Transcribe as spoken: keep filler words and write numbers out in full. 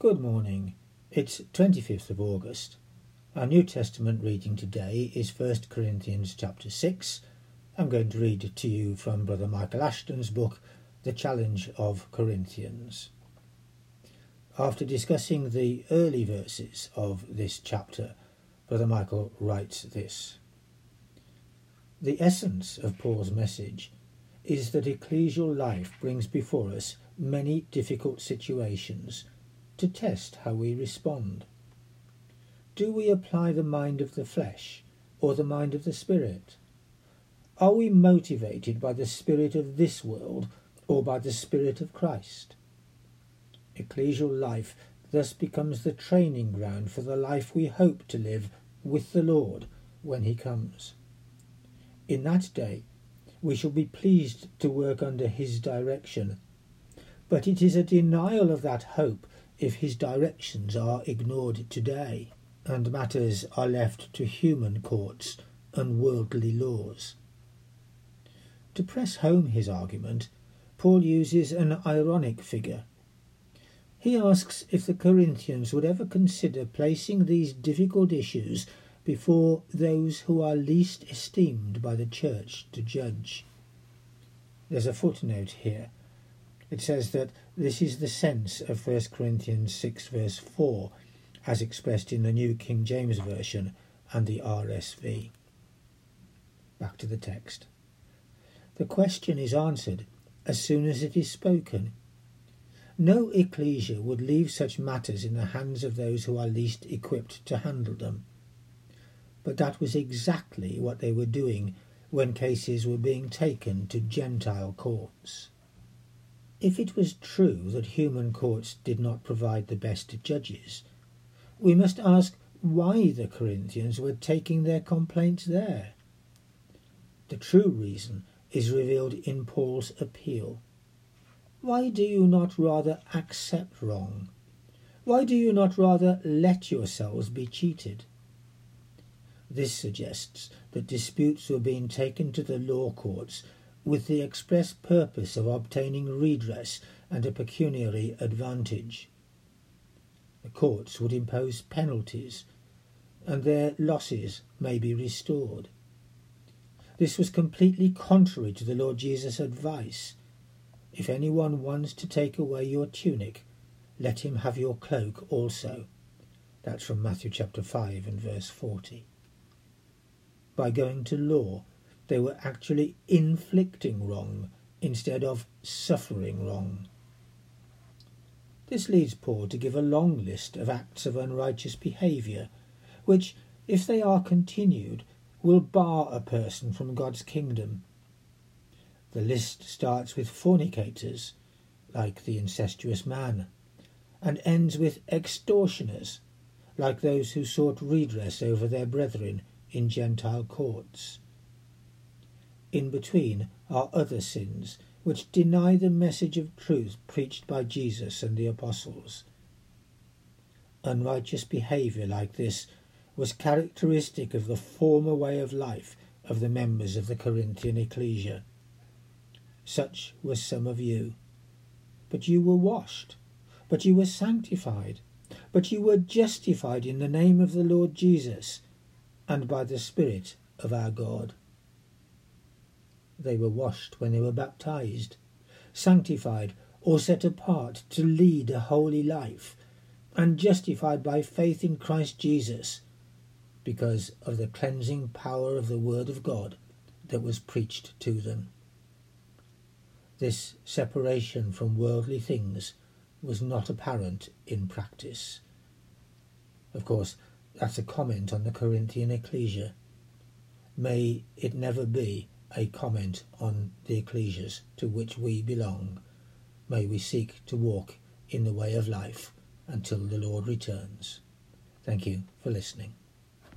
Good morning. It's twenty-fifth of August. Our New Testament reading today is First Corinthians chapter six. I'm going to read to you from Brother Michael Ashton's book, The Challenge of Corinthians. After discussing the early verses of this chapter, Brother Michael writes this. The essence of Paul's message is that ecclesial life brings before us many difficult situations to test how we respond. Do we apply the mind of the flesh or the mind of the Spirit? Are we motivated by the spirit of this world or by the Spirit of Christ? Ecclesial life thus becomes the training ground for the life we hope to live with the Lord when he comes. In that day we shall be pleased to work under his direction, but it is a denial of that hope if his directions are ignored today and matters are left to human courts and worldly laws. To press home his argument, Paul uses an ironic figure. He asks if the Corinthians would ever consider placing these difficult issues before those who are least esteemed by the church to judge. There's a footnote here. It says that this is the sense of First Corinthians six verse four, as expressed in the New King James Version and the R S V. Back to the text. The question is answered as soon as it is spoken. No ecclesia would leave such matters in the hands of those who are least equipped to handle them. But that was exactly what they were doing when cases were being taken to Gentile courts. If it was true that human courts did not provide the best judges, we must ask why the Corinthians were taking their complaints there. The true reason is revealed in Paul's appeal. Why do you not rather accept wrong? Why do you not rather let yourselves be cheated? This suggests that disputes were being taken to the law courts with the express purpose of obtaining redress and a pecuniary advantage. The courts would impose penalties, and their losses may be restored. This was completely contrary to the Lord Jesus' advice. If anyone wants to take away your tunic, let him have your cloak also. That's from Matthew chapter five and verse forty. By going to law, they were actually inflicting wrong instead of suffering wrong. This leads Paul to give a long list of acts of unrighteous behaviour, which, if they are continued, will bar a person from God's kingdom. The list starts with fornicators, like the incestuous man, and ends with extortioners, like those who sought redress over their brethren in Gentile courts. In between are other sins which deny the message of truth preached by Jesus and the apostles. Unrighteous behaviour like this was characteristic of the former way of life of the members of the Corinthian ecclesia. Such were some of you. But you were washed, but you were sanctified, but you were justified in the name of the Lord Jesus and by the Spirit of our God. They were washed when they were baptized, sanctified or set apart to lead a holy life, and justified by faith in Christ Jesus because of the cleansing power of the Word of God that was preached to them. This separation from worldly things was not apparent in practice. Of course, that's a comment on the Corinthian ecclesia. May it never be a comment on the ecclesias to which we belong. May we seek to walk in the way of life until the Lord returns. Thank you for listening.